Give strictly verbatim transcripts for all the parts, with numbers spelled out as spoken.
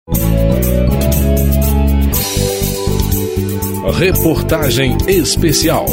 Reportagem especial.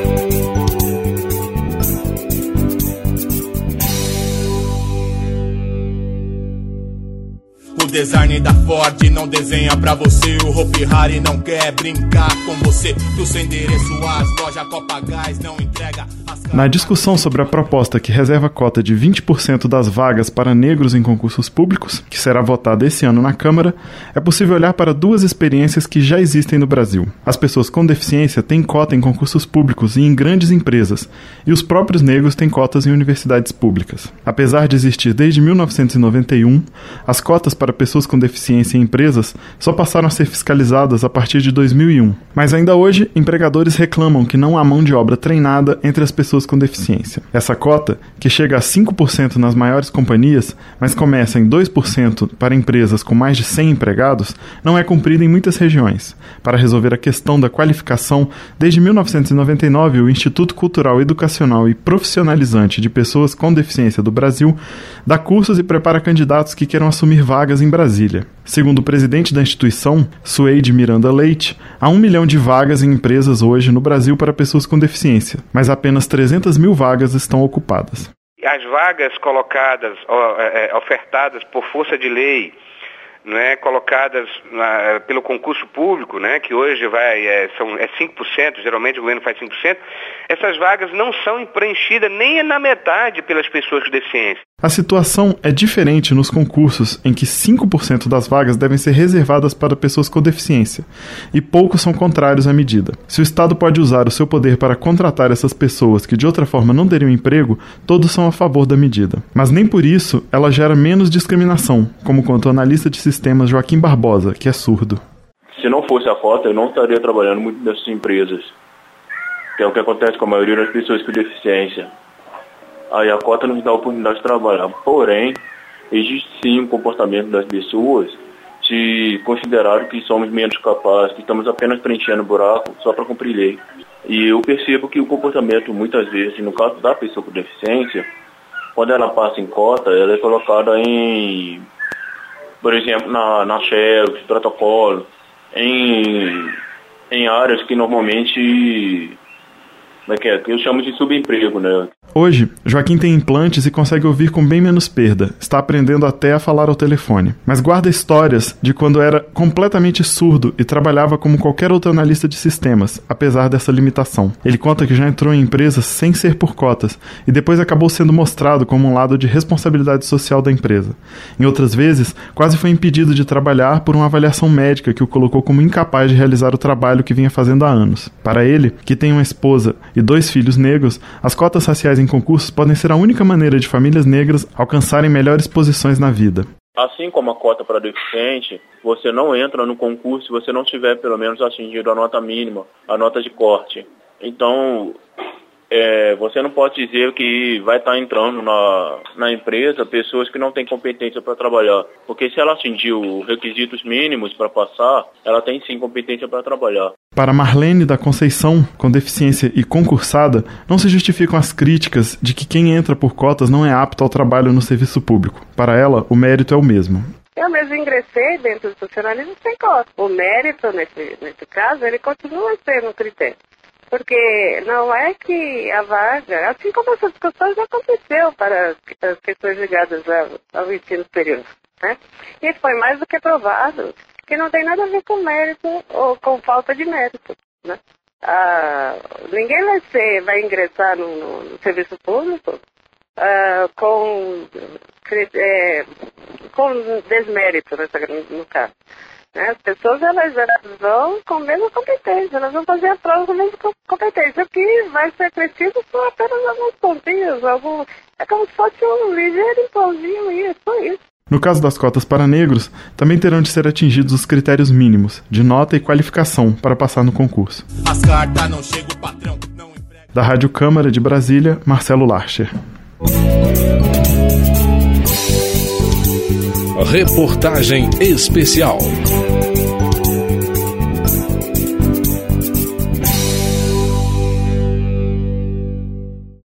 O design da Ford não desenha pra você. O Hopi Hari não quer brincar com você. Do seu endereço às lojas Copagás não entrega. Na discussão sobre a proposta que reserva cota de vinte por cento das vagas para negros em concursos públicos, que será votada esse ano na Câmara, é possível olhar para duas experiências que já existem no Brasil. As pessoas com deficiência têm cota em concursos públicos e em grandes empresas, e os próprios negros têm cotas em universidades públicas. Apesar de existir desde mil novecentos e noventa e um, as cotas para pessoas com deficiência em empresas só passaram a ser fiscalizadas a partir de dois mil e um. Mas ainda hoje, empregadores reclamam que não há mão de obra treinada entre as pessoas com deficiência. Essa cota, que chega a cinco por cento nas maiores companhias, mas começa em dois por cento para empresas com mais de cem empregados, não é cumprida em muitas regiões. Para resolver a questão da qualificação, desde mil novecentos e noventa e nove, o Instituto Cultural, Educacional e Profissionalizante de Pessoas com Deficiência do Brasil dá cursos e prepara candidatos que queiram assumir vagas em Brasília. Segundo o presidente da instituição, Suede Miranda Leite, há um milhão de vagas em empresas hoje no Brasil para pessoas com deficiência, mas apenas trezentas mil vagas estão ocupadas. As vagas colocadas, ofertadas por força de lei, né, colocadas na, pelo concurso público, né, que hoje vai, é, são, é cinco por cento, geralmente o governo faz cinco por cento, essas vagas não são preenchidas nem na metade pelas pessoas com deficiência. A situação é diferente nos concursos em que cinco por cento das vagas devem ser reservadas para pessoas com deficiência, e poucos são contrários à medida. Se o Estado pode usar o seu poder para contratar essas pessoas que de outra forma não teriam emprego, todos são a favor da medida. Mas nem por isso ela gera menos discriminação, como conta o analista de sistemas Joaquim Barbosa, que é surdo. Se não fosse a cota, eu não estaria trabalhando muito nessas empresas, que é o que acontece com a maioria das pessoas com deficiência. Aí a cota nos dá a oportunidade de trabalhar. Porém, existe sim um comportamento das pessoas de considerar que somos menos capazes, que estamos apenas preenchendo buraco só para cumprir lei. E eu percebo que o comportamento, muitas vezes, no caso da pessoa com deficiência, quando ela passa em cota, ela é colocada em, por exemplo, na, na xerox, protocolo, em, em áreas que normalmente, como é que é, que eu chamo de subemprego, né? Hoje, Joaquim tem implantes e consegue ouvir com bem menos perda. Está aprendendo até a falar ao telefone. Mas guarda histórias de quando era completamente surdo e trabalhava como qualquer outro analista de sistemas, apesar dessa limitação. Ele conta que já entrou em empresas sem ser por cotas e depois acabou sendo mostrado como um lado de responsabilidade social da empresa. Em outras vezes, quase foi impedido de trabalhar por uma avaliação médica que o colocou como incapaz de realizar o trabalho que vinha fazendo há anos. Para ele, que tem uma esposa e dois filhos negros, as cotas raciais em concursos podem ser a única maneira de famílias negras alcançarem melhores posições na vida. Assim como a cota para deficiente, você não entra no concurso se você não tiver pelo menos atingido a nota mínima, a nota de corte. Então, é, você não pode dizer que vai estar entrando na, na empresa pessoas que não têm competência para trabalhar. Porque se ela atingir os requisitos mínimos para passar, ela tem sim competência para trabalhar. Para Marlene da Conceição, com deficiência e concursada, não se justificam as críticas de que quem entra por cotas não é apto ao trabalho no serviço público. Para ela, o mérito é o mesmo. Eu mesmo ingressei dentro do funcionalismo sem cota. O mérito, nesse, nesse caso, ele continua sendo um critério. Porque não é que a vaga, assim como essa discussão já aconteceu para as questões ligadas ao, ao ensino superior, né? E foi mais do que provado que não tem nada a ver com mérito ou com falta de mérito, né? Ah, ninguém vai ser, vai ingressar no, no, no serviço público ah, com, é, com desmérito, nessa, no caso. As pessoas elas, elas vão com a mesma competência, elas vão fazer a prova com a mesma competência. O que vai ser preciso são apenas alguns pontinhos, algum, é como se fosse um ligeiro empãozinho e é só isso. No caso das cotas para negros, também terão de ser atingidos os critérios mínimos de nota e qualificação para passar no concurso. As cartas não chegam, o patrão não emprega. Da Rádio Câmara de Brasília, Marcelo Larcher. Reportagem especial.